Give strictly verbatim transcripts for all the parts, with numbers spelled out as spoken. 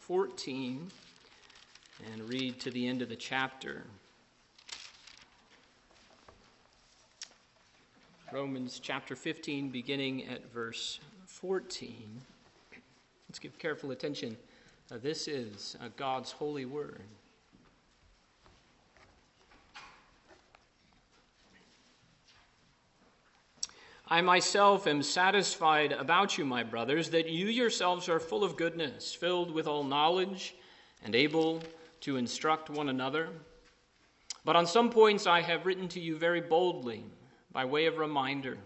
fourteen and read to the end of the chapter. Romans chapter fifteen, beginning at verse fourteen. Let's give careful attention. Uh, this is uh, God's holy word. I myself am satisfied about you, my brothers, that you yourselves are full of goodness, filled with all knowledge, and able to instruct one another. But on some points I have written to you very boldly, by way of reminder,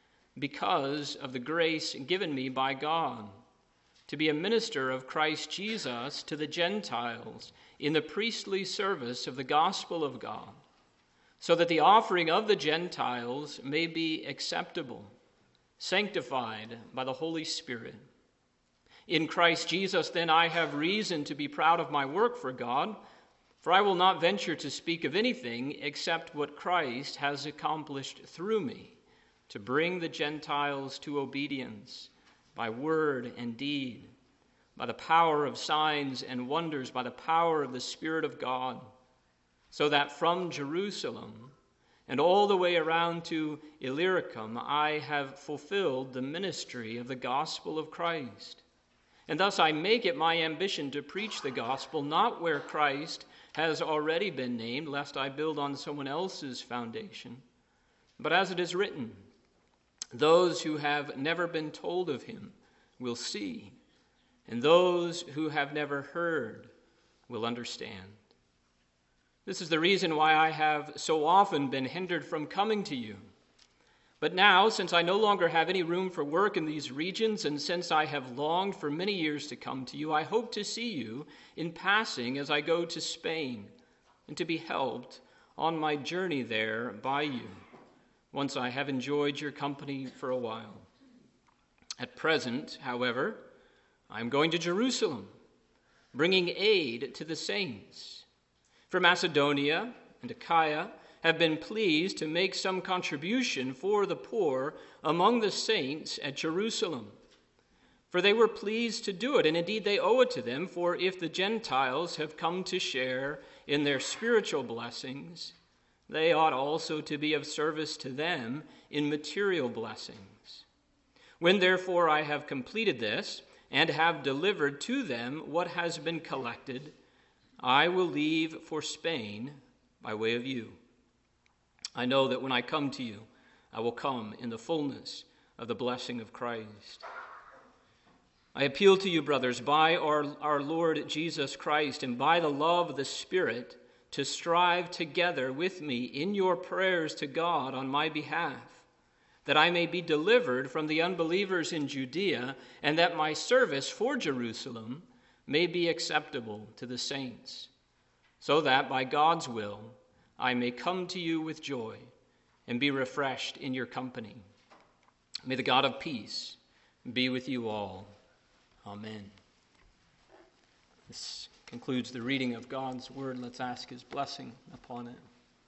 because of the grace given me by God, to be a minister of Christ Jesus to the Gentiles in the priestly service of the gospel of God, so that the offering of the Gentiles may be acceptable, sanctified by the Holy Spirit. In Christ Jesus, then, I have reason to be proud of my work for God, for I will not venture to speak of anything except what Christ has accomplished through me, to bring the Gentiles to obedience by word and deed, by the power of signs and wonders, by the power of the Spirit of God, so that from Jerusalem and all the way around to Illyricum I have fulfilled the ministry of the gospel of Christ. And thus I make it my ambition to preach the gospel, not where Christ has already been named, lest I build on someone else's foundation, but as it is written, those who have never been told of him will see, and those who have never heard will understand. This is the reason why I have so often been hindered from coming to you. But now, since I no longer have any room for work in these regions, and since I have longed for many years to come to you, I hope to see you in passing as I go to Spain, and to be helped on my journey there by you, once I have enjoyed your company for a while. At present, however, I am going to Jerusalem, bringing aid to the saints. For Macedonia and Achaia have been pleased to make some contribution for the poor among the saints at Jerusalem. For they were pleased to do it, and indeed they owe it to them, for if the Gentiles have come to share in their spiritual blessings, they ought also to be of service to them in material blessings. When therefore I have completed this, and have delivered to them what has been collected, I will leave for Spain by way of you. I know that when I come to you, I will come in the fullness of the blessing of Christ. I appeal to you, brothers, by our, our Lord Jesus Christ and by the love of the Spirit, to strive together with me in your prayers to God on my behalf, that I may be delivered from the unbelievers in Judea, and that my service for Jerusalem may be acceptable to the saints, so that by God's will I may come to you with joy and be refreshed in your company. May the God of peace be with you all. Amen. This concludes the reading of God's word. Let's ask his blessing upon it.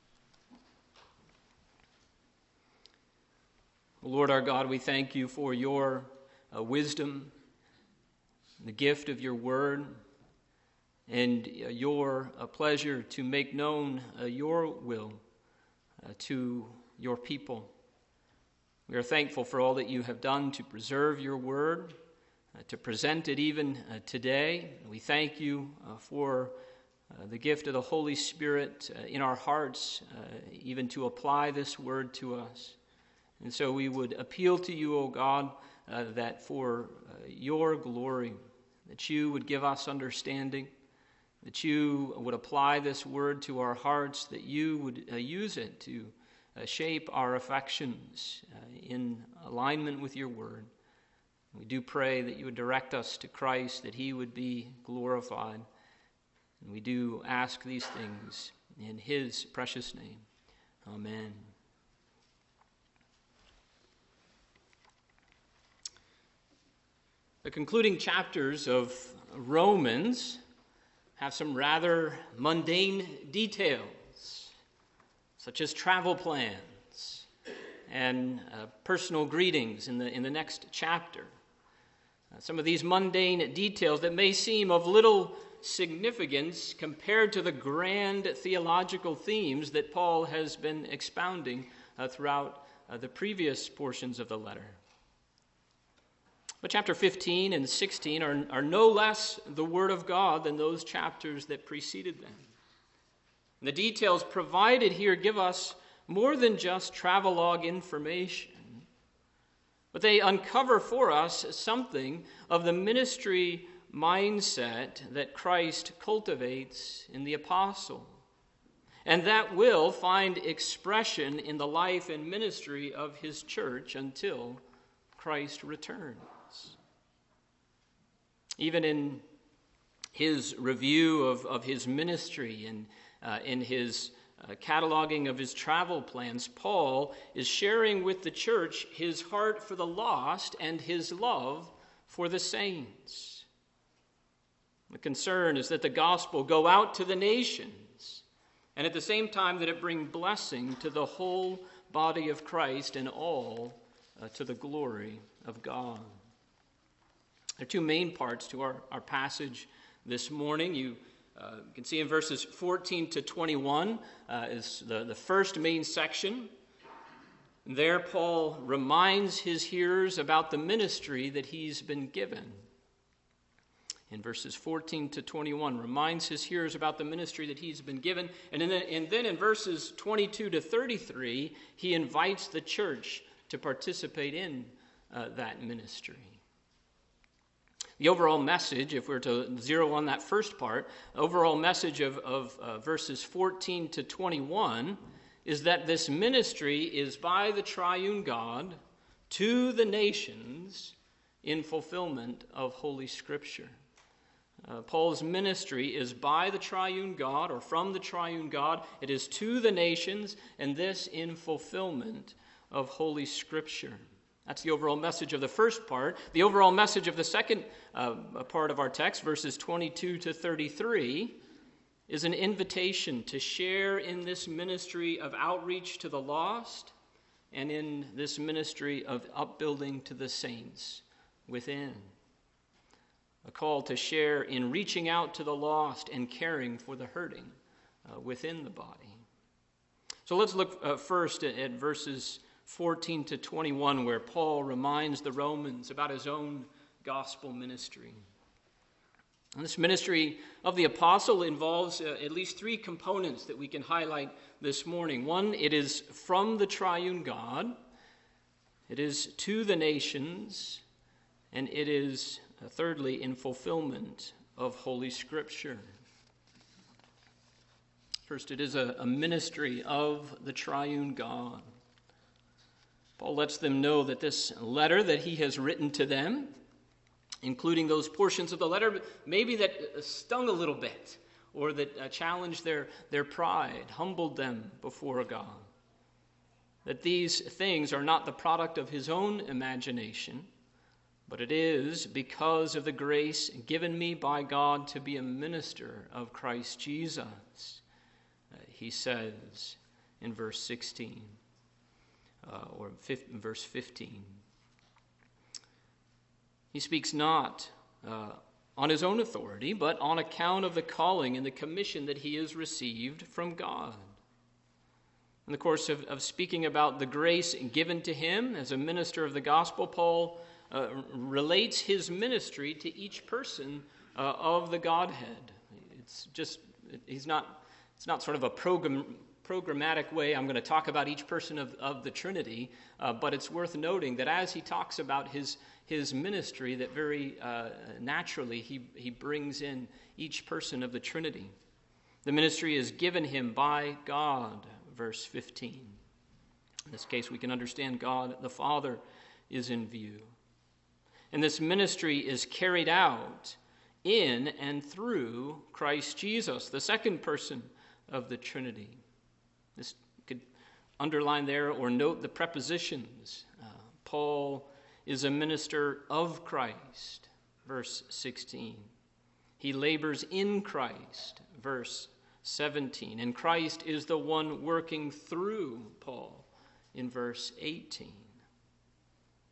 Lord our God, we thank you for your uh, wisdom, the gift of your word, and uh, your uh, pleasure to make known uh, your will uh, to your people. We are thankful for all that you have done to preserve your word, uh, to present it even uh, today. We thank you uh, for uh, the gift of the Holy Spirit uh, in our hearts, uh, even to apply this word to us. And so we would appeal to you, O God, uh, that for uh, your glory, that you would give us understanding, that you would apply this word to our hearts, that you would uh, use it to uh, shape our affections uh, in alignment with your word. We do pray that you would direct us to Christ, that he would be glorified. And we do ask these things in his precious name. Amen. The concluding chapters of Romans have some rather mundane details, such as travel plans and uh, personal greetings in the in the next chapter. Uh, some of these mundane details that may seem of little significance compared to the grand theological themes that Paul has been expounding uh, throughout uh, the previous portions of the letter. But chapter fifteen and sixteen are, are no less the Word of God than those chapters that preceded them. And the details provided here give us more than just travelogue information, but they uncover for us something of the ministry mindset that Christ cultivates in the apostle, and that will find expression in the life and ministry of his church until Christ returns. Even in his review of, of his ministry and uh, in his uh, cataloging of his travel plans, Paul is sharing with the church his heart for the lost and his love for the saints. The concern is that the gospel go out to the nations, and at the same time that it bring blessing to the whole body of Christ and all uh, to the glory of God. There are two main parts to our, our passage this morning. You uh, can see in verses fourteen to twenty-one uh, is the, the first main section. There, Paul reminds his hearers about the ministry that he's been given. In verses fourteen to twenty-one, reminds his hearers about the ministry that he's been given. And, in the, and then in verses twenty-two to thirty-three, he invites the church to participate in uh, that ministry. The overall message, if we were to zero on that first part, overall message of, of uh, verses fourteen to twenty-one is that this ministry is by the triune God to the nations in fulfillment of Holy Scripture. Uh, Paul's ministry is by the triune God, or from the triune God. It is to the nations, and this in fulfillment of Holy Scripture. That's the overall message of the first part. The overall message of the second uh, part of our text, verses twenty-two to thirty-three, is an invitation to share in this ministry of outreach to the lost and in this ministry of upbuilding to the saints within. A call to share in reaching out to the lost and caring for the hurting uh, within the body. So let's look uh, first at, at verses fourteen to twenty-one, where Paul reminds the Romans about his own gospel ministry. And this ministry of the apostle involves uh, at least three components that we can highlight this morning. One, it is from the triune God. It is to the nations. And it is, uh, thirdly, in fulfillment of Holy Scripture. First, it is a, a ministry of the triune God. Paul lets them know that this letter that he has written to them, including those portions of the letter maybe that stung a little bit or that uh, challenged their, their pride, humbled them before God, that these things are not the product of his own imagination, but it is because of the grace given me by God to be a minister of Christ Jesus, uh, he says in verse sixteen. Uh, or fifteen, verse fifteen. He speaks not uh, on his own authority, but on account of the calling and the commission that he has received from God. In the course of, of speaking about the grace given to him as a minister of the gospel, Paul uh, relates his ministry to each person uh, of the Godhead. It's just, he's not, it's not sort of a program, programmatic way, I'm going to talk about each person of, of the Trinity, uh, but it's worth noting that as he talks about his, his ministry, that very uh, naturally he, he brings in each person of the Trinity. The ministry is given him by God, verse fifteen. In this case, we can understand God the Father is in view. And this ministry is carried out in and through Christ Jesus, the second person of the Trinity. This could underline there or note the prepositions. Uh, Paul is a minister of Christ, verse sixteen. He labors in Christ, verse seventeen. And Christ is the one working through Paul, in verse eighteen.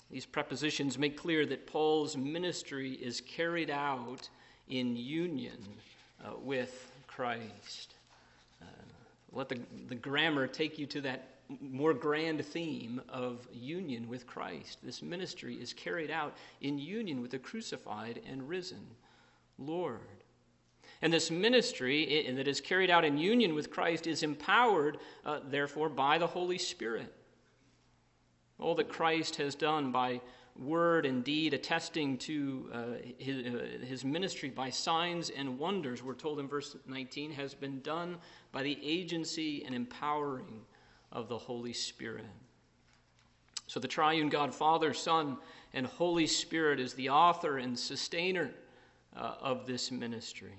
These prepositions make clear that Paul's ministry is carried out in union uh, with Christ. Uh, let the, the grammar take you to that more grand theme of union with Christ. This ministry is carried out in union with the crucified and risen Lord. And this ministry that is carried out in union with Christ is empowered, uh, therefore, by the Holy Spirit. All that Christ has done by word and deed, attesting to uh, his, uh, his ministry by signs and wonders, we're told in verse nineteen, has been done by the agency and empowering of the Holy Spirit. So the triune God, Father, Son, and Holy Spirit is the author and sustainer uh, of this ministry.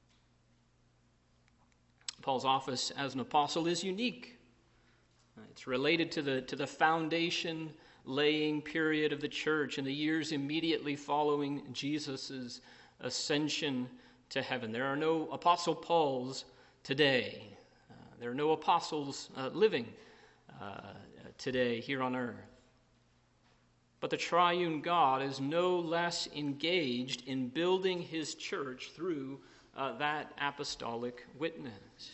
Paul's office as an apostle is unique. It's related to the, to the foundation laying period of the church in the years immediately following Jesus' ascension to heaven. There are no Apostle Pauls today. Uh, there are no apostles uh, living uh, today here on earth. But the triune God is no less engaged in building his church through uh, that apostolic witness.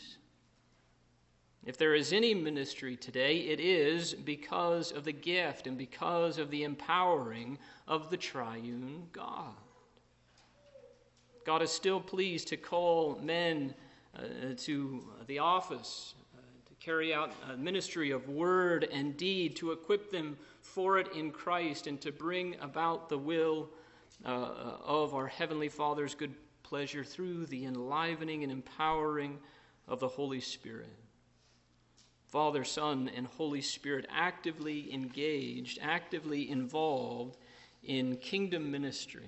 If there is any ministry today, it is because of the gift and because of the empowering of the triune God. God is still pleased to call men uh, to the office, uh, to carry out a ministry of word and deed, to equip them for it in Christ, and to bring about the will uh, of our Heavenly Father's good pleasure through the enlivening and empowering of the Holy Spirit. Father, Son, and Holy Spirit actively engaged, actively involved in kingdom ministry.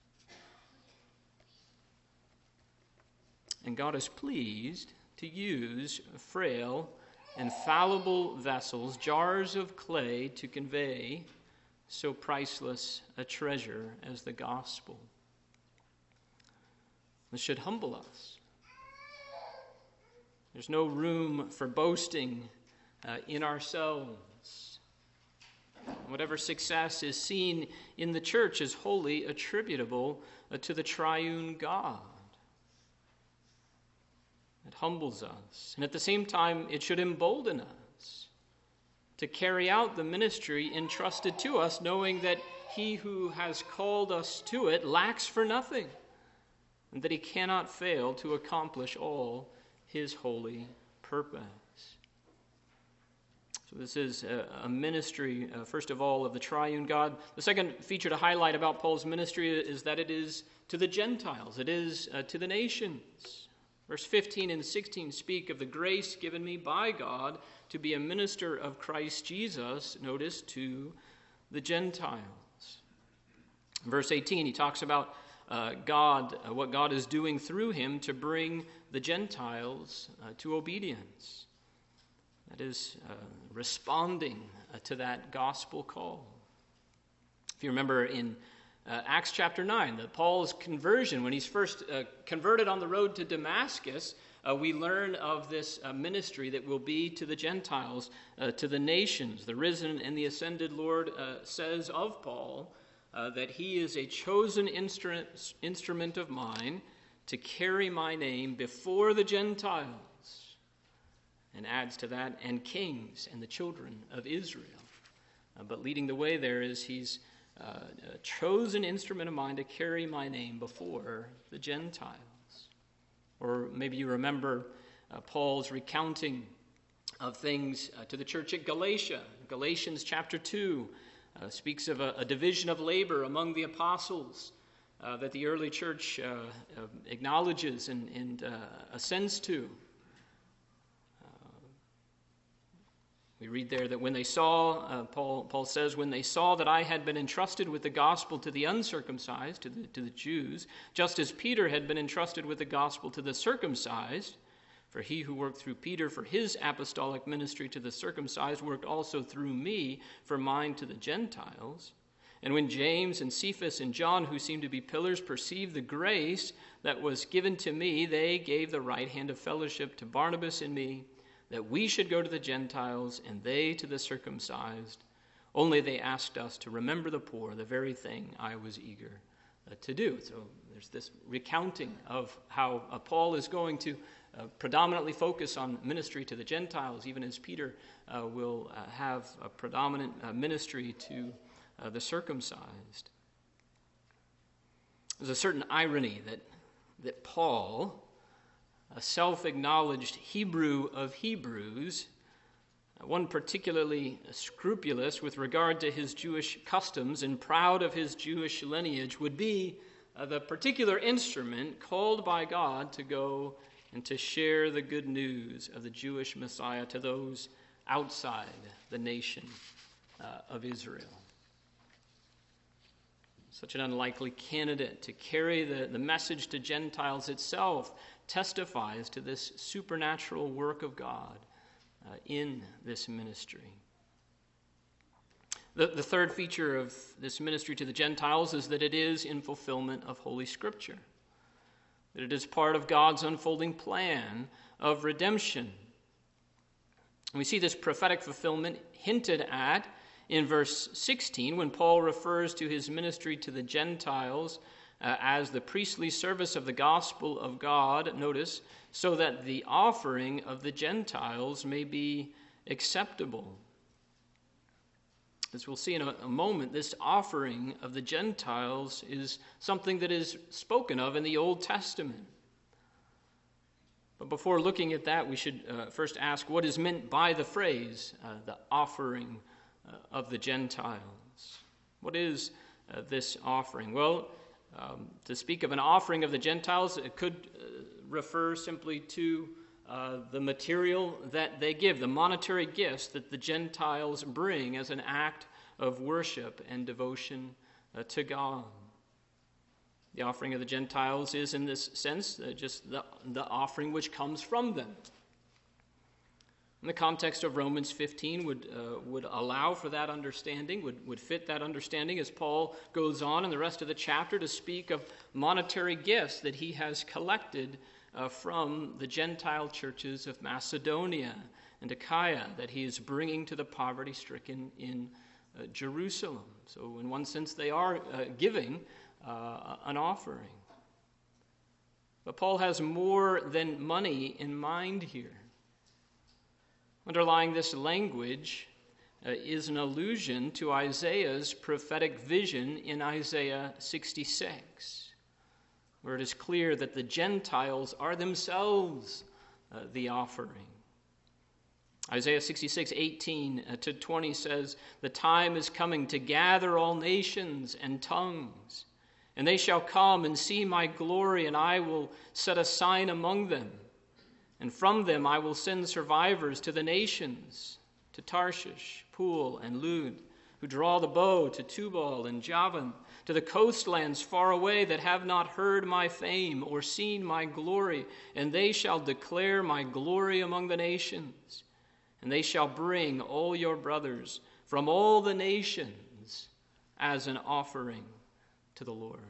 And God is pleased to use frail and fallible vessels, jars of clay, to convey so priceless a treasure as the gospel. This should humble us. There's no room for boasting uh, in ourselves. Whatever success is seen in the church is wholly attributable uh, to the triune God. It humbles us, and at the same time, it should embolden us to carry out the ministry entrusted to us, knowing that he who has called us to it lacks for nothing, and that he cannot fail to accomplish all his holy purpose. So this is a, a ministry, uh, first of all, of the triune God. The second feature to highlight about Paul's ministry is that it is to the Gentiles. It is uh, to the nations. Verse fifteen and sixteen speak of the grace given me by God to be a minister of Christ Jesus, notice, to the Gentiles. Verse eighteen, he talks about uh, God, uh, what God is doing through him to bring the Gentiles uh, to obedience. That is, uh, responding uh, to that gospel call. If you remember in uh, Acts chapter nine, that Paul's conversion, when he's first uh, converted on the road to Damascus, uh, we learn of this uh, ministry that will be to the Gentiles, uh, to the nations. The risen and the ascended Lord uh, says of Paul uh, that he is a chosen instrument, instrument of mine to carry my name before the Gentiles, and adds to that, and kings and the children of Israel. Uh, but leading the way there is he's uh, a chosen instrument of mine to carry my name before the Gentiles. Or maybe you remember uh, Paul's recounting of things uh, to the church at Galatia. Galatians chapter two uh, speaks of a, a division of labor among the apostles uh, that the early church uh, uh, acknowledges and, and uh, assents to. We read there that when they saw, uh, Paul, Paul says, when they saw that I had been entrusted with the gospel to the uncircumcised, to the, to the Jews, just as Peter had been entrusted with the gospel to the circumcised, for he who worked through Peter for his apostolic ministry to the circumcised worked also through me for mine to the Gentiles. And when James and Cephas and John, who seemed to be pillars, perceived the grace that was given to me, they gave the right hand of fellowship to Barnabas and me, that we should go to the Gentiles and they to the circumcised. Only they asked us to remember the poor, the very thing I was eager uh, to do. So there's this recounting of how uh, Paul is going to uh, predominantly focus on ministry to the Gentiles, even as Peter uh, will uh, have a predominant uh, ministry to uh, the circumcised. There's a certain irony that, that Paul, a self-acknowledged Hebrew of Hebrews, one particularly scrupulous with regard to his Jewish customs and proud of his Jewish lineage, would be uh, the particular instrument called by God to go and to share the good news of the Jewish Messiah to those outside the nation uh, of Israel. Such an unlikely candidate to carry the, the message to Gentiles itself testifies to this supernatural work of God uh, in this ministry. The, the third feature of this ministry to the Gentiles is that it is in fulfillment of Holy Scripture, that it is part of God's unfolding plan of redemption. And we see this prophetic fulfillment hinted at in verse sixteen, when Paul refers to his ministry to the Gentiles uh, as the priestly service of the gospel of God, notice, so that the offering of the Gentiles may be acceptable. As we'll see in a, a moment, this offering of the Gentiles is something that is spoken of in the Old Testament. But before looking at that, we should uh, first ask what is meant by the phrase, uh, the offering uh, of the Gentiles. What is uh, this offering? Well, um, to speak of an offering of the Gentiles, it could uh, refer simply to uh, the material that they give, the monetary gifts that the Gentiles bring as an act of worship and devotion uh, to God. The offering of the Gentiles is, in this sense, uh, just the, the offering which comes from them. In the context of Romans fifteen would uh, would allow for that understanding, would, would fit that understanding as Paul goes on in the rest of the chapter to speak of monetary gifts that he has collected uh, from the Gentile churches of Macedonia and Achaia that he is bringing to the poverty-stricken in uh, Jerusalem. So in one sense they are uh, giving uh, an offering. But Paul has more than money in mind here. Underlying this language uh, is an allusion to Isaiah's prophetic vision in Isaiah sixty-six, where it is clear that the Gentiles are themselves uh, the offering. Isaiah sixty-six, eighteen to twenty says, "The time is coming to gather all nations and tongues, and they shall come and see my glory, and I will set a sign among them. And from them I will send survivors to the nations, to Tarshish, Pul, and Lud, who draw the bow, to Tubal and Javan, to the coastlands far away that have not heard my fame or seen my glory. And they shall declare my glory among the nations. And they shall bring all your brothers from all the nations as an offering to the Lord.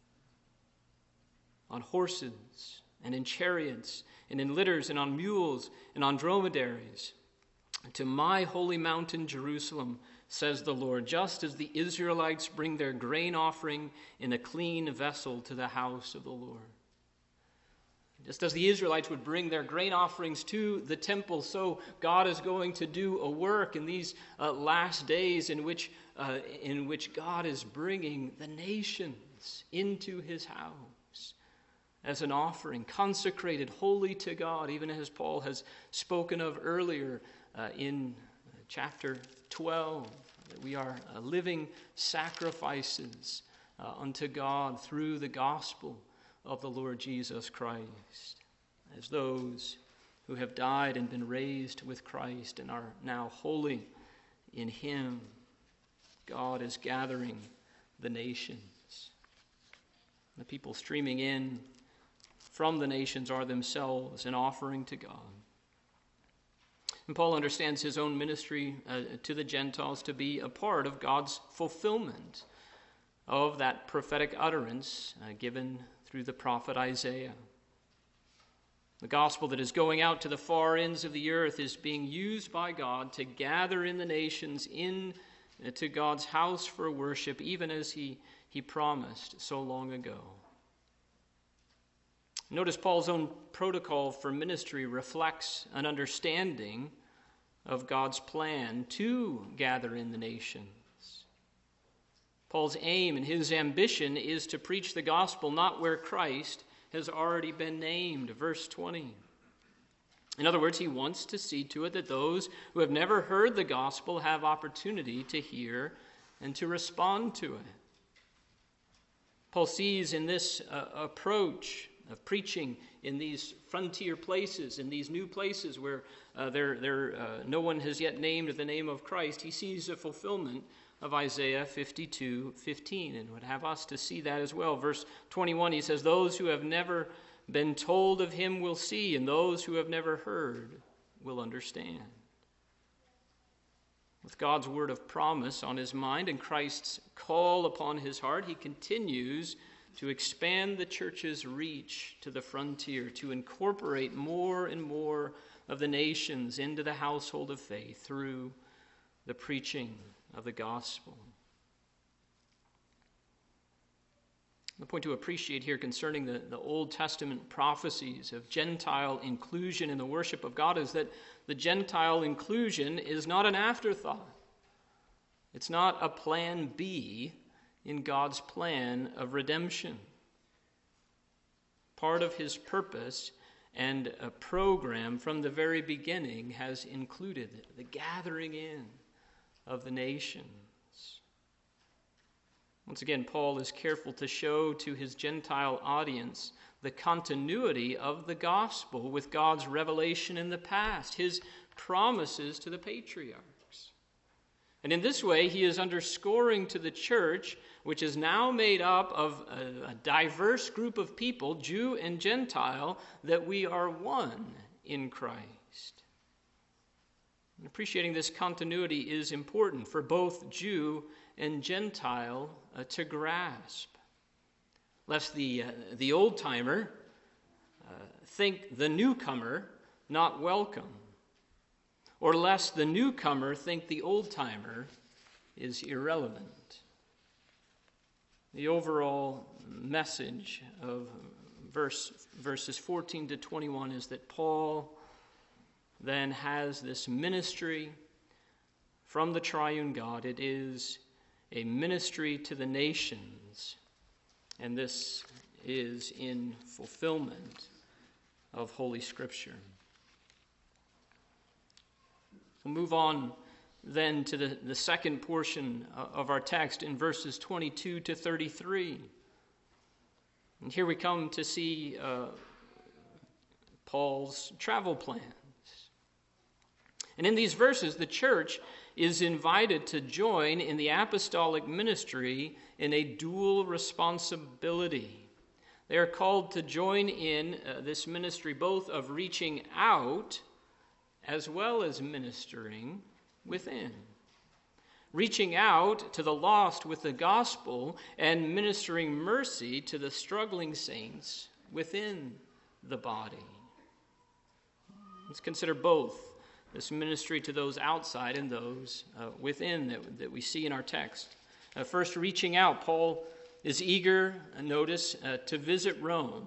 On horses and in chariots and in litters and on mules and on dromedaries, to my holy mountain Jerusalem, says the Lord, just as the Israelites bring their grain offering in a clean vessel to the house of the Lord." Just as the Israelites would bring their grain offerings to the temple, so God is going to do a work in these uh, last days in which, uh, in which God is bringing the nations into his house as an offering, consecrated wholly to God, even as Paul has spoken of earlier uh, in chapter twelve, that we are uh, living sacrifices uh, unto God through the gospel of the Lord Jesus Christ, as those who have died and been raised with Christ and are now holy in him. God is gathering the nations. The people streaming in from the nations are themselves an offering to God. And Paul understands his own ministry uh, to the Gentiles to be a part of God's fulfillment of that prophetic utterance uh, given through the prophet Isaiah. The gospel that is going out to the far ends of the earth is being used by God to gather in the nations in to God's house for worship, even as he, he promised so long ago. Notice Paul's own protocol for ministry reflects an understanding of God's plan to gather in the nations. Paul's aim and his ambition is to preach the gospel not where Christ has already been named, verse twenty. In other words, he wants to see to it that those who have never heard the gospel have opportunity to hear and to respond to it. Paul sees in this uh, approach of preaching in these frontier places, in these new places where uh, there, there, uh, no one has yet named the name of Christ, he sees a fulfillment of Isaiah fifty-two fifteen, and would have us to see that as well. Verse twenty-one, he says, "Those who have never been told of him will see, and those who have never heard will understand." With God's word of promise on his mind and Christ's call upon his heart, he continues to expand the church's reach to the frontier, to incorporate more and more of the nations into the household of faith through the preaching of the gospel. The point to appreciate here concerning the, the Old Testament prophecies of Gentile inclusion in the worship of God is that the Gentile inclusion is not an afterthought. It's not a plan B in God's plan of redemption. Part of his purpose and a program from the very beginning has included the gathering in of the nations. Once again, Paul is careful to show to his Gentile audience the continuity of the gospel with God's revelation in the past, his promises to the patriarchs. And in this way, he is underscoring to the church, which is now made up of a, a diverse group of people, Jew and Gentile, that we are one in Christ. And appreciating this continuity is important for both Jew and Gentile uh, to grasp, lest the uh, the old-timer uh, think the newcomer not welcome, or lest the newcomer think the old-timer is irrelevant. The overall message of verse verses fourteen to twenty-one is that Paul then has this ministry from the triune God. It is a ministry to the nations, and this is in fulfillment of Holy Scripture. We'll move on then to the, the second portion of our text in verses twenty-two to thirty-three. And here we come to see uh, Paul's travel plans. And in these verses, the church is invited to join in the apostolic ministry in a dual responsibility. They are called to join in uh, this ministry both of reaching out as well as ministering within. Reaching out to the lost with the gospel and ministering mercy to the struggling saints within the body. Let's consider both. This ministry to those outside and those uh, within that, that we see in our text. Uh, first, reaching out. Paul is eager, uh, notice, uh, to visit Rome.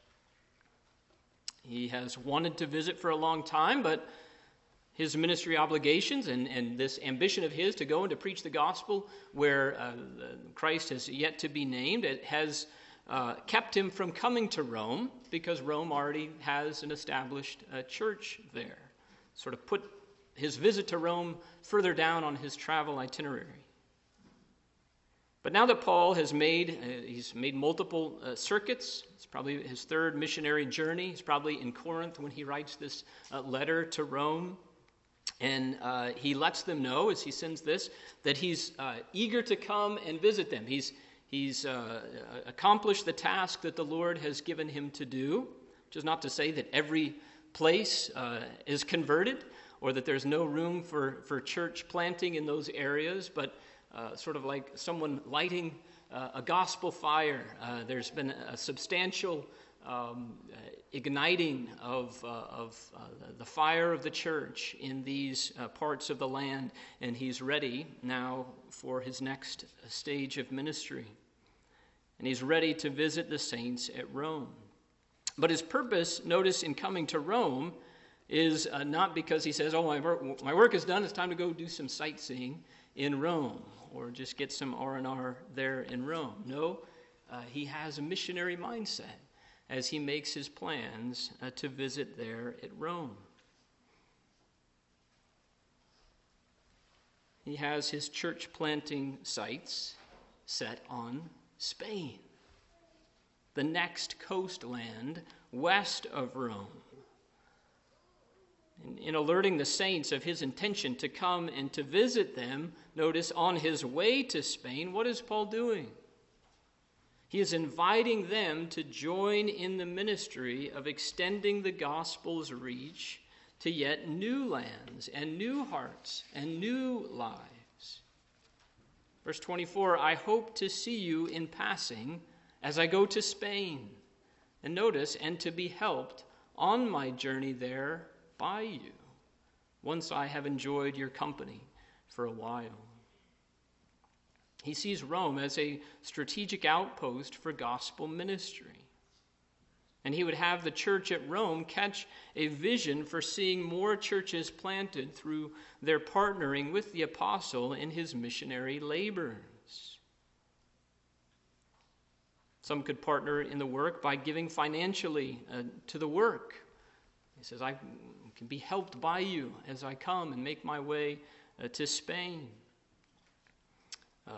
He has wanted to visit for a long time, but his ministry obligations and, and this ambition of his to go and to preach the gospel where uh, Christ has yet to be named, it has uh, kept him from coming to Rome because Rome already has an established uh, church there. Sort of put his visit to Rome further down on his travel itinerary. But now that Paul has made, uh, he's made multiple uh, circuits. It's probably his third missionary journey. He's probably in Corinth when he writes this uh, letter to Rome. And uh, he lets them know, as he sends this, that he's uh, eager to come and visit them. He's, he's uh, accomplished the task that the Lord has given him to do, which is not to say that every place uh, is converted or that there's no room for, for church planting in those areas, but uh, sort of like someone lighting uh, a gospel fire. Uh, there's been a substantial um, igniting of, uh, of uh, the fire of the church in these uh, parts of the land, and he's ready now for his next stage of ministry. And he's ready to visit the saints at Rome. But his purpose, notice, in coming to Rome is uh, not because he says, oh, my work, my work is done, it's time to go do some sightseeing in Rome, or just get some R and R there in Rome. No, uh, he has a missionary mindset as he makes his plans uh, to visit there at Rome. He has his church planting sights set on Spain, the next coastland west of Rome. In, in alerting the saints of his intention to come and to visit them, notice on his way to Spain, what is Paul doing? He is inviting them to join in the ministry of extending the gospel's reach to yet new lands and new hearts and new lives. Verse twenty-four, I hope to see you in passing as I go to Spain. And notice, and to be helped on my journey there by you, once I have enjoyed your company for a while. He sees Rome as a strategic outpost for gospel ministry. And he would have the church at Rome catch a vision for seeing more churches planted through their partnering with the apostle in his missionary labors. Some could partner in the work by giving financially uh, to the work. He says, I can be helped by you as I come and make my way uh, to Spain. Uh,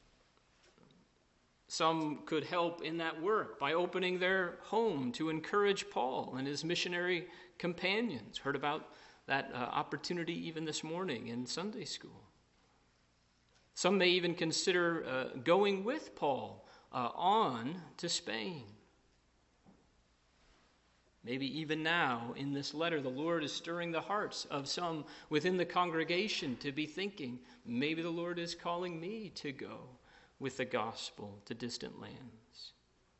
some could help in that work by opening their home to encourage Paul and his missionary companions. Heard about that uh, opportunity even this morning in Sunday school. Some may even consider uh, going with Paul uh, on to Spain. Maybe even now in this letter, the Lord is stirring the hearts of some within the congregation to be thinking, maybe the Lord is calling me to go with the gospel to distant lands.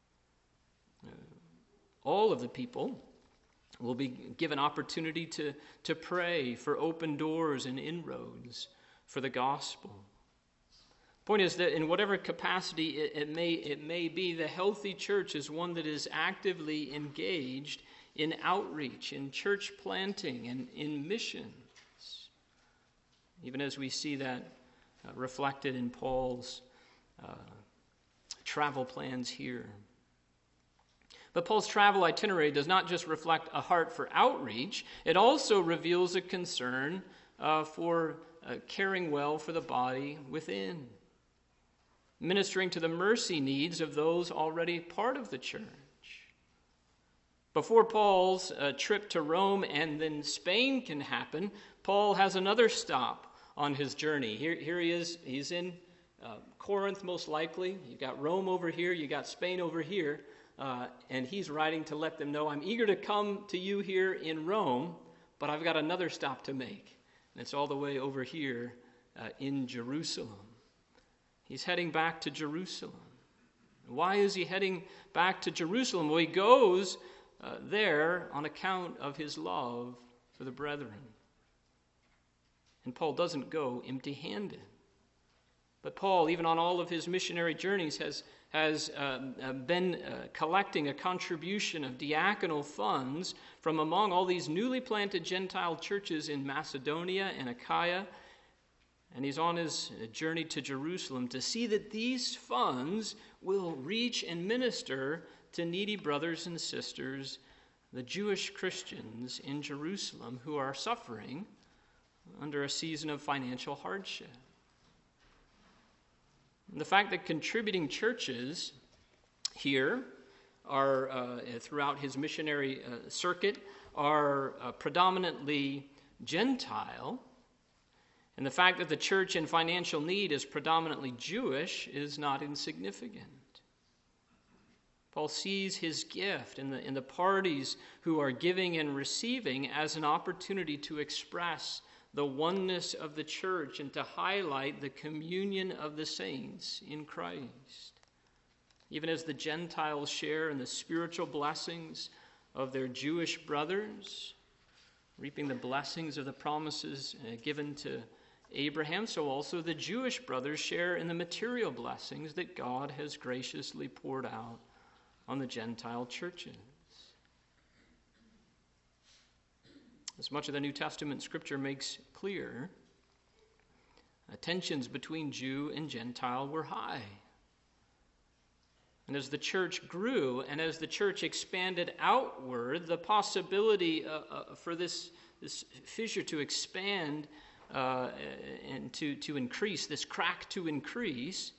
Uh, all of the people will be given opportunity to, to pray for open doors and inroads for the gospel. Point is that in whatever capacity it, it may it may be, the healthy church is one that is actively engaged in outreach, in church planting, and in missions. Even as we see that uh, reflected in Paul's uh, travel plans here. But Paul's travel itinerary does not just reflect a heart for outreach, it also reveals a concern uh, for uh, caring well for the body within, ministering to the mercy needs of those already part of the church. Before Paul's uh, trip to Rome and then Spain can happen, Paul has another stop on his journey. Here, here he is. He's in uh, Corinth, most likely. You've got Rome over here. You got Spain over here. Uh, and he's writing to let them know, I'm eager to come to you here in Rome, but I've got another stop to make. And it's all the way over here uh, in Jerusalem. He's heading back to Jerusalem. Why is he heading back to Jerusalem? Well, he goes uh, there on account of his love for the brethren. And Paul doesn't go empty-handed. But Paul, even on all of his missionary journeys, has, has uh, uh, been uh, collecting a contribution of diaconal funds from among all these newly planted Gentile churches in Macedonia and Achaia. And he's on his journey to Jerusalem to see that these funds will reach and minister to needy brothers and sisters, the Jewish Christians in Jerusalem who are suffering under a season of financial hardship. And the fact that contributing churches here are, uh, throughout his missionary uh, circuit, are uh, predominantly Gentile, and the fact that the church in financial need is predominantly Jewish is not insignificant. Paul sees his gift in the, in the parties who are giving and receiving as an opportunity to express the oneness of the church and to highlight the communion of the saints in Christ. Even as the Gentiles share in the spiritual blessings of their Jewish brothers, reaping the blessings of the promises uh, given to Abraham, so also the Jewish brothers share in the material blessings that God has graciously poured out on the Gentile churches. As much of the New Testament scripture makes clear, uh, tensions between Jew and Gentile were high. And as the church grew and as the church expanded outward, the possibility uh, uh, for this, this fissure to expand uh, and to, to increase, this crack to increase,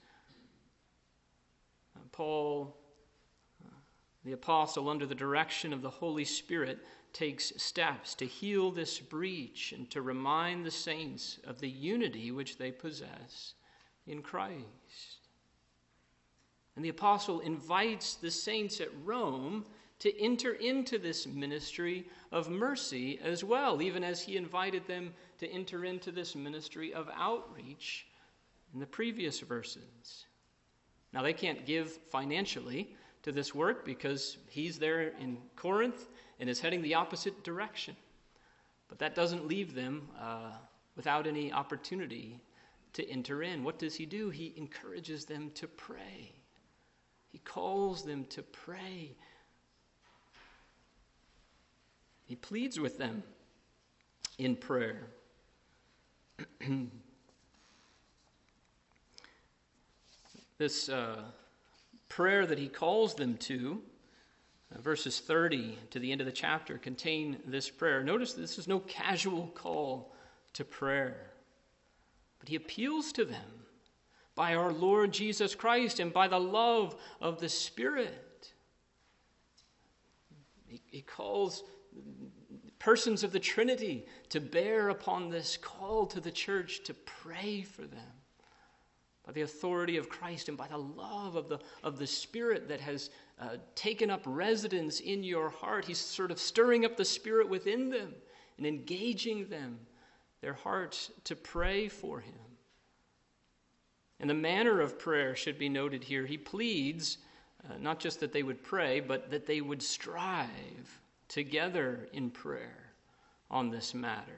uh, Paul, uh, the apostle, under the direction of the Holy Spirit, takes steps to heal this breach and to remind the saints of the unity which they possess in Christ. And the apostle invites the saints at Rome to enter into this ministry of mercy as well, even as he invited them to enter into this ministry of outreach in the previous verses. Now, they can't give financially to this work because he's there in Corinth and is heading the opposite direction. But that doesn't leave them uh, without any opportunity to enter in. What does he do? He encourages them to pray. He calls them to pray. He pleads with them in prayer. This uh, prayer that he calls them to, uh, verses thirty to the end of the chapter, contain this prayer. Notice this is no casual call to prayer, but he appeals to them by our Lord Jesus Christ and by the love of the Spirit. He, he calls persons of the Trinity to bear upon this call to the church to pray for them by the authority of Christ and by the love of the, of the Spirit that has uh, taken up residence in your heart. He's sort of stirring up the Spirit within them and engaging them, their hearts, to pray for him. And the manner of prayer should be noted here. He pleads uh, not just that they would pray, but that they would strive together in prayer on this matter.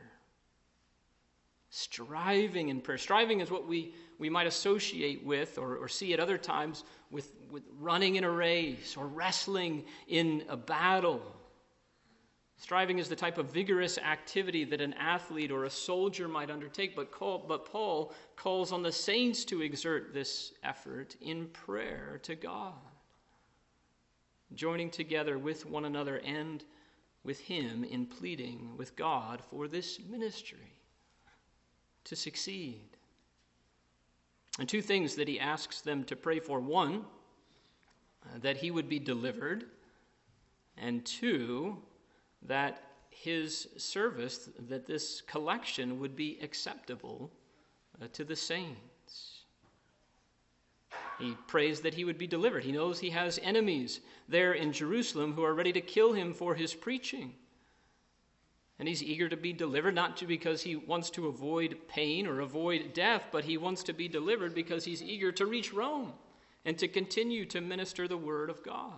Striving in prayer. Striving is what we, we might associate with or, or see at other times with, with running in a race or wrestling in a battle. Striving is the type of vigorous activity that an athlete or a soldier might undertake, but, call, but Paul calls on the saints to exert this effort in prayer to God, joining together with one another and with him in pleading with God for this ministry to succeed. And two things that he asks them to pray for. One, uh, that he would be delivered, and two, that his service, that this collection would be acceptable uh, to the saints. He prays that he would be delivered. He knows he has enemies there in Jerusalem who are ready to kill him for his preaching. And he's eager to be delivered, not because he wants to avoid pain or avoid death, but he wants to be delivered because he's eager to reach Rome and to continue to minister the word of God.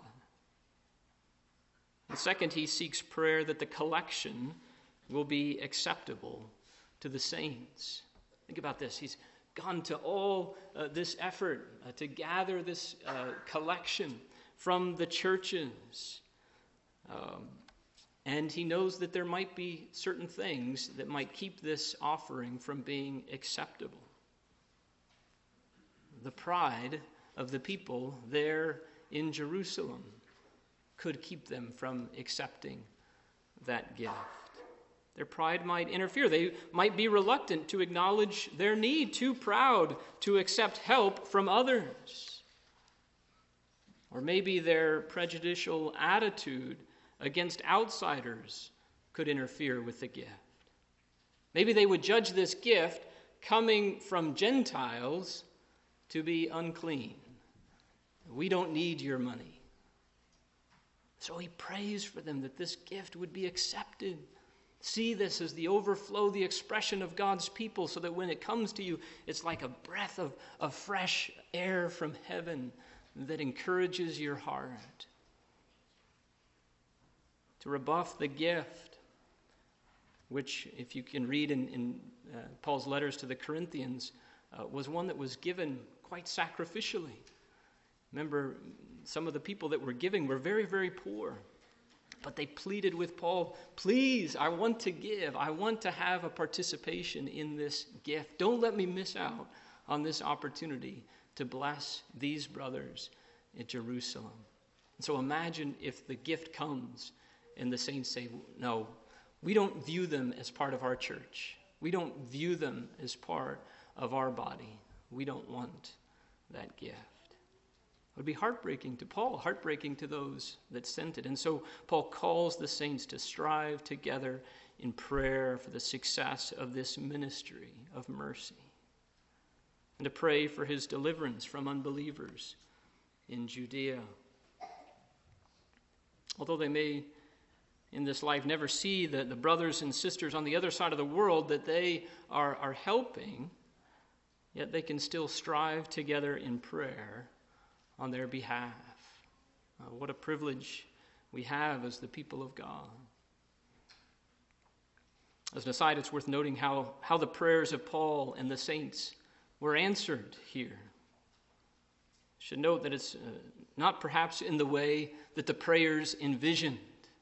And second, he seeks prayer that the collection will be acceptable to the saints. Think about this. He's gone to all uh, this effort uh, to gather this uh, collection from the churches. Um, and he knows that there might be certain things that might keep this offering from being acceptable. The pride of the people there in Jerusalem could keep them from accepting that gift. Their pride might interfere. They might be reluctant to acknowledge their need, too proud to accept help from others. Or maybe their prejudicial attitude against outsiders could interfere with the gift. Maybe they would judge this gift coming from Gentiles to be unclean. We don't need your money. So he prays for them that this gift would be accepted. See this as the overflow, the expression of God's people, so that when it comes to you, it's like a breath of, of fresh air from heaven that encourages your heart. to rebuff the gift, which, if you can read in, in uh, Paul's letters to the Corinthians, uh, was one that was given quite sacrificially. Remember, some of the people that were giving were very, very poor. But they pleaded with Paul, please, I want to give. I want to have a participation in this gift. Don't let me miss out on this opportunity to bless these brothers in Jerusalem. And so imagine if the gift comes and the saints say, no, we don't view them as part of our church. We don't view them as part of our body. We don't want that gift. It would be heartbreaking to Paul, heartbreaking to those that sent it. And so Paul calls the saints to strive together in prayer for the success of this ministry of mercy, and to pray for his deliverance from unbelievers in Judea. Although they may, in this life, never see the, the brothers and sisters on the other side of the world that they are, are helping, yet they can still strive together in prayer on their behalf. Uh, what a privilege we have as the people of God. As an aside, it's worth noting how, how the prayers of Paul and the saints were answered here. Should note that it's uh, not perhaps in the way that the prayers envisioned.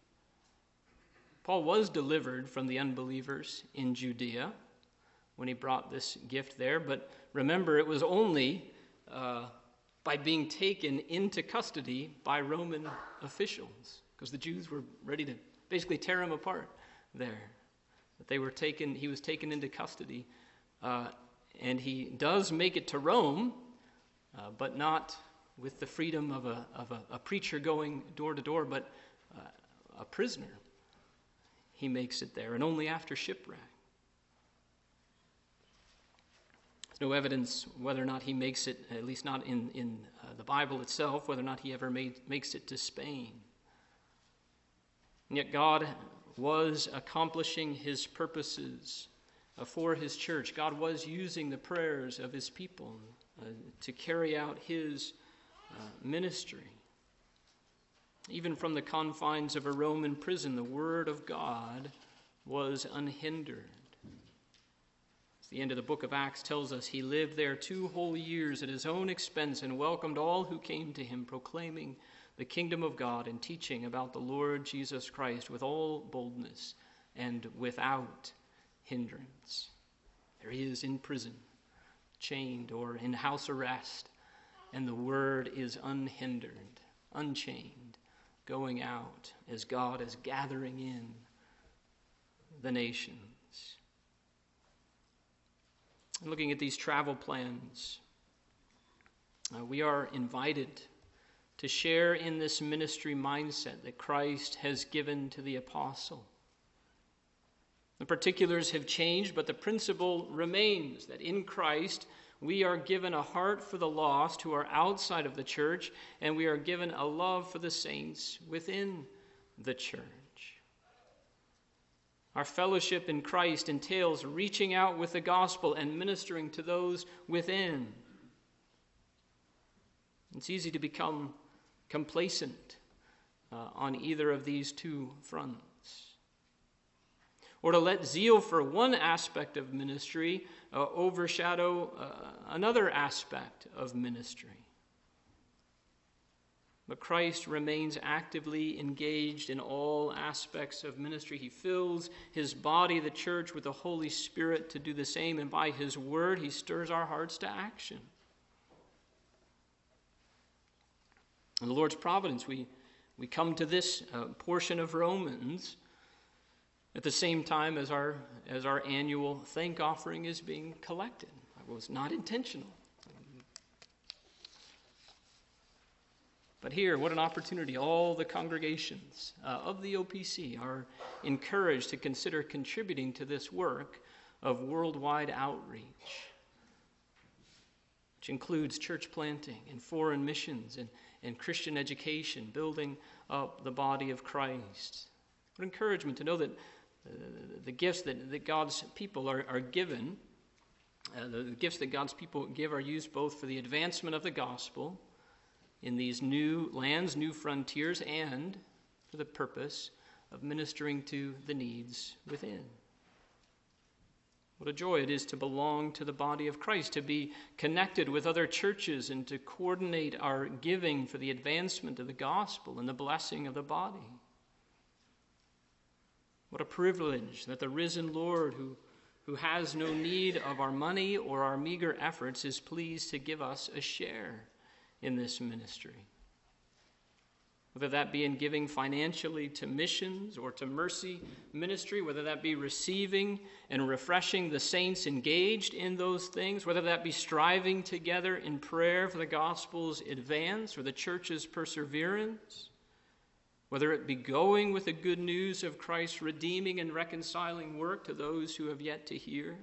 Paul was delivered from the unbelievers in Judea when he brought this gift there, but remember, it was only uh, by being taken into custody by Roman officials, because the Jews were ready to basically tear him apart there. That they were taken, he was taken into custody, uh, and he does make it to Rome, uh, but not with the freedom of a of a, a preacher going door to door, but uh, a prisoner. He makes it there, and only after shipwreck. There's no evidence whether or not he makes it, at least not in, in uh, the Bible itself, whether or not he ever made, makes it to Spain. And yet God was accomplishing his purposes uh, for his church. God was using the prayers of his people uh, to carry out his uh, ministry. Even from the confines of a Roman prison, the word of God was unhindered. The end of the book of Acts tells us he lived there two whole years at his own expense and welcomed all who came to him, proclaiming the kingdom of God and teaching about the Lord Jesus Christ with all boldness and without hindrance. There he is in prison, chained or in house arrest, and the word is unhindered, unchained, going out as God is gathering in the nations. Looking at these travel plans, uh, we are invited to share in this ministry mindset that Christ has given to the apostle. The particulars have changed, but the principle remains that in Christ we are given a heart for the lost who are outside of the church, and we are given a love for the saints within the church. Our fellowship in Christ entails reaching out with the gospel and ministering to those within. It's easy to become complacent uh, on either of these two fronts, or to let zeal for one aspect of ministry uh, overshadow uh, another aspect of ministry. But Christ remains actively engaged in all aspects of ministry. He fills his body, the church, with the Holy Spirit to do the same, and by his word he stirs our hearts to action. In the Lord's providence, we, we come to this uh, portion of Romans at the same time as our, as our annual thank offering is being collected. It was not intentional. But here, what an opportunity. All the congregations uh, of the O P C are encouraged to consider contributing to this work of worldwide outreach, which includes church planting and foreign missions and, and Christian education, building up the body of Christ. What encouragement to know that uh, the gifts that, that God's people are, are given, uh, the, the gifts that God's people give are used both for the advancement of the gospel in these new lands, new frontiers, and for the purpose of ministering to the needs within. What a joy it is to belong to the body of Christ, to be connected with other churches and to coordinate our giving for the advancement of the gospel and the blessing of the body. What a privilege that the risen Lord, who, who has no need of our money or our meager efforts, is pleased to give us a share in this ministry. Whether that be in giving financially to missions or to mercy ministry, whether that be receiving and refreshing the saints engaged in those things, whether that be striving together in prayer for the gospel's advance or the church's perseverance, whether it be going with the good news of Christ's redeeming and reconciling work to those who have yet to hear.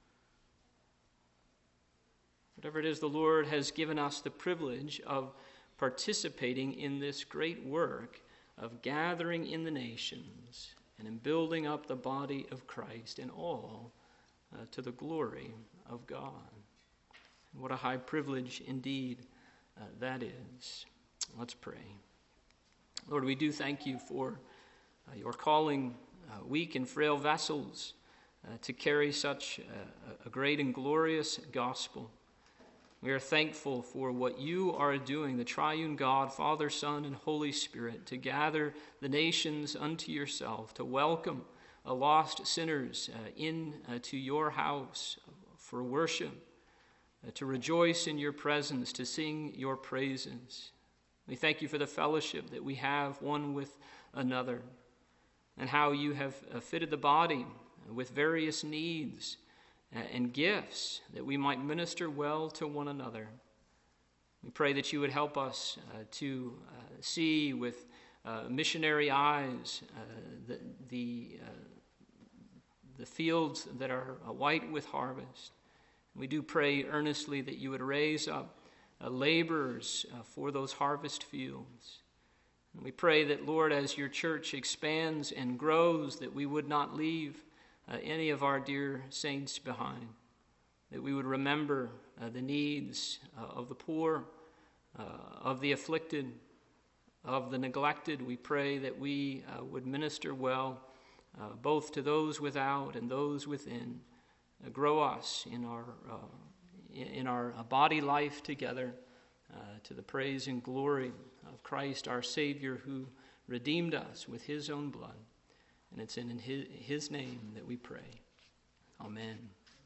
Whatever it is, the Lord has given us the privilege of participating in this great work of gathering in the nations and in building up the body of Christ, and all uh, to the glory of God. What a high privilege indeed uh, that is. Let's pray. Lord, we do thank you for uh, your calling uh, weak and frail vessels uh, to carry such uh, a great and glorious gospel. We are thankful for what you are doing, the triune God, Father, Son, and Holy Spirit, to gather the nations unto yourself, to welcome uh, lost sinners uh, in uh, to your house for worship, uh, to rejoice in your presence, to sing your praises. We thank you for the fellowship that we have one with another, and how you have uh, fitted the body with various needs and gifts that we might minister well to one another. We pray that you would help us uh, to uh, see with uh, missionary eyes uh, the the, uh, the fields that are uh, white with harvest. We do pray earnestly that you would raise up uh, laborers uh, for those harvest fields. And we pray that, Lord, as your church expands and grows, that we would not leave Uh, any of our dear saints behind, that we would remember uh, the needs uh, of the poor, uh, of the afflicted, of the neglected. We pray that we uh, would minister well uh, both to those without and those within. Uh, grow us in our uh, in our uh, body life together uh, to the praise and glory of Christ our Savior, who redeemed us with his own blood. And it's in his, his name that we pray. Amen.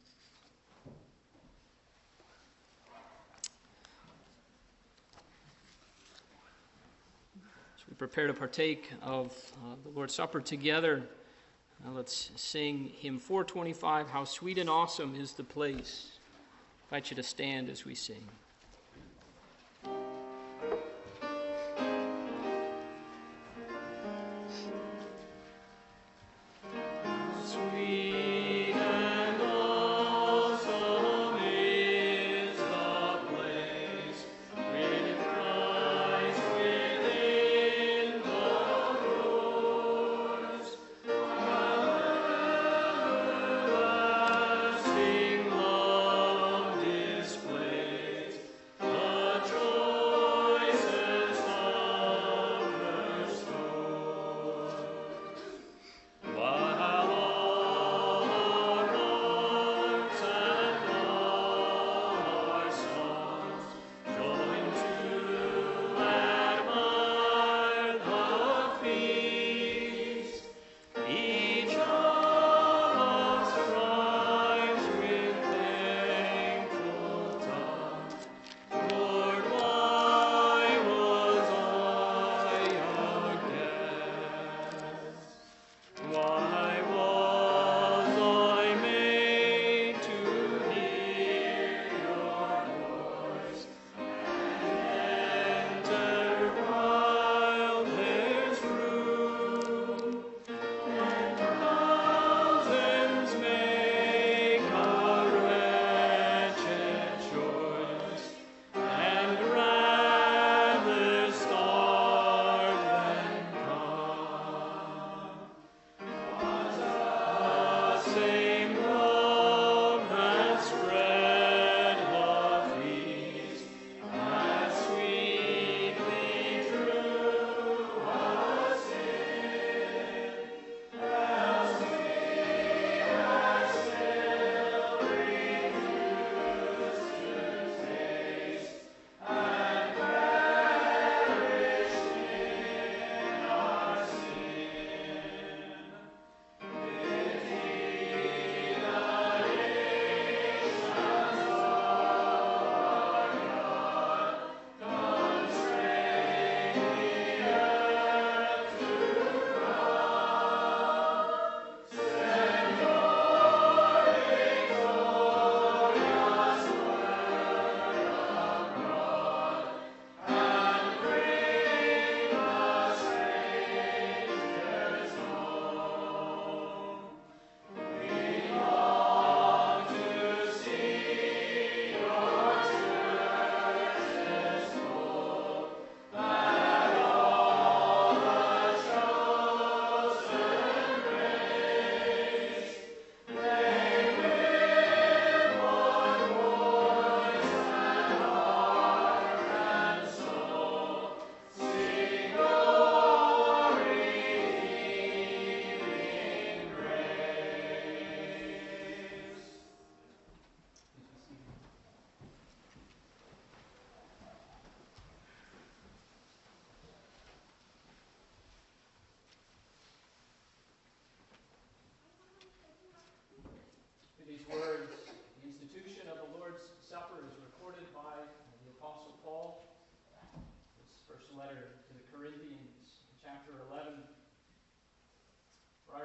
As we prepare to partake of uh, the Lord's Supper together, uh, let's sing hymn four twenty-five, How Sweet and Awesome is the Place. I invite you to stand as we sing.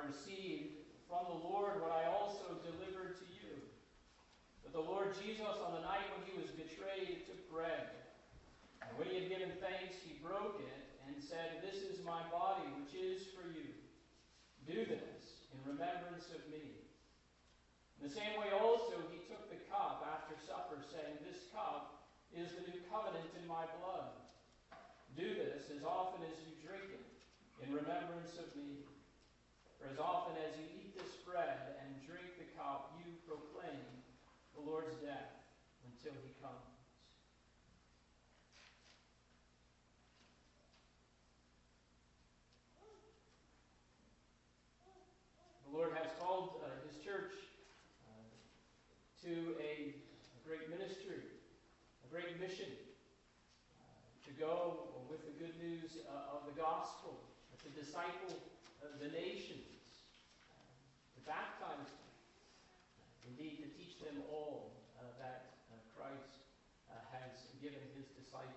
received from the Lord what I also delivered to you. That the Lord Jesus, on the night when he was betrayed, took bread. And when he had given thanks, he broke it and said, "This is my body, which is for you. Do this in remembrance of me." In the same way also he took the cup after supper, saying, "This cup is the new covenant in my blood. Do this as often as you drink it in remembrance of me. For as often as you eat this bread and drink the cup, you proclaim the Lord's death until he comes." The Lord has called uh, his church uh, to a, a great ministry, a great mission, uh, to go with the good news uh, of the gospel, to disciple uh, the nations, uh, to baptize them, uh, indeed to teach them all uh, that uh, Christ uh, has given his disciples.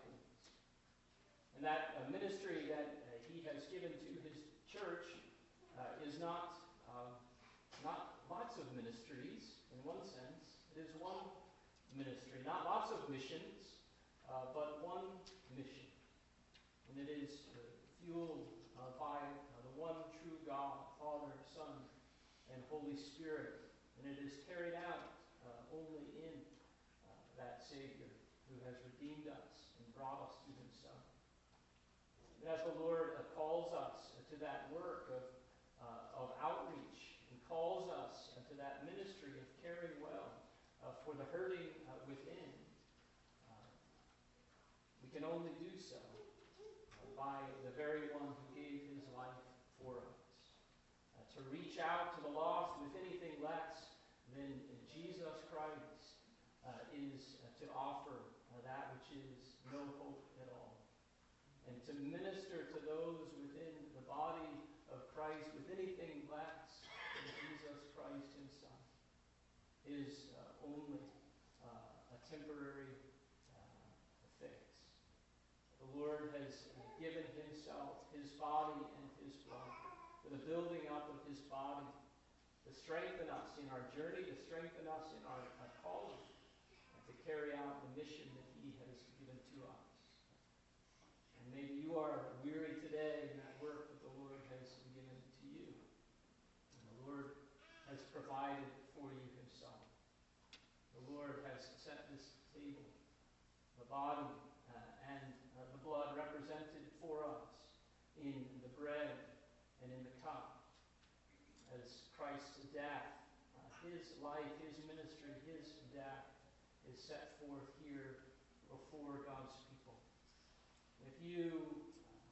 And that uh, ministry that uh, he has given to his church uh, is not uh, not lots of ministries in one sense. It is one ministry, not lots of missions, uh, but one mission. And it is uh, fueled uh, by uh, the one true God, Father, Son, and Holy Spirit. And it is carried out uh, only in uh, that Savior who has redeemed us and brought us to himself. And as the Lord uh, calls us uh, to that work of, uh, of outreach, and calls us uh, to that ministry of caring well uh, for the hurting uh, within, uh, we can only do so uh, by the very one who gave his life for us. Uh, to reach out to the lost with anything less than Jesus Christ uh, is uh, to offer uh, that which is no hope at all. And to minister to those within the body of Christ with anything less than Jesus Christ himself is uh, only uh, a temporary uh, fix. The Lord has given himself, his body and his blood, for the building up of his body, to strengthen us in our journey, to strengthen us in our, our calling, and to carry out the mission that he has given to us. And maybe you are weary today in that work that the Lord has given to you. And the Lord has provided for you himself. The Lord has set this table, the body uh, and uh, the blood represented for us in the bread and in the cup, as Christ's death, uh, his life, his ministry, his death is set forth here before God's people. If you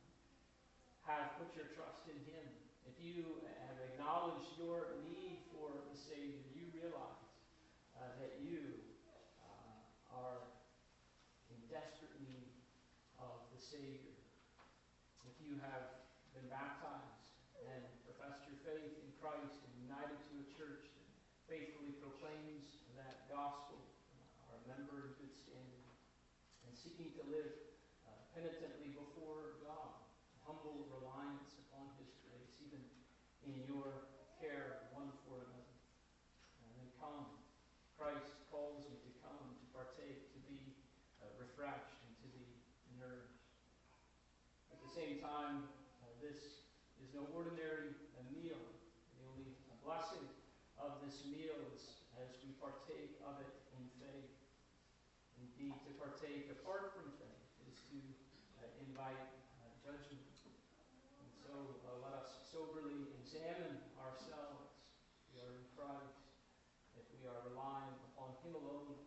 have put your trust in him, if you have acknowledged your need for the Savior, you realize uh, that you uh, are in desperate need of the Savior. If you have been baptized and professed your faith in Christ and united to a church that faithfully proclaims that gospel, are a member in good standing, and seeking to live uh, penitently before God, humble reliance upon his grace, even in your care one for another. And then come. Christ calls you to come, to partake, to be uh, refreshed, and to be nourished. At the same time, uh, this is no ordinary uh, meal. The only uh, blessing of this meal is as we partake of it in faith. Indeed, to partake apart from faith is to uh, invite uh, judgment. And so uh, let us soberly examine ourselves. We are in Christ. If we are relying upon him alone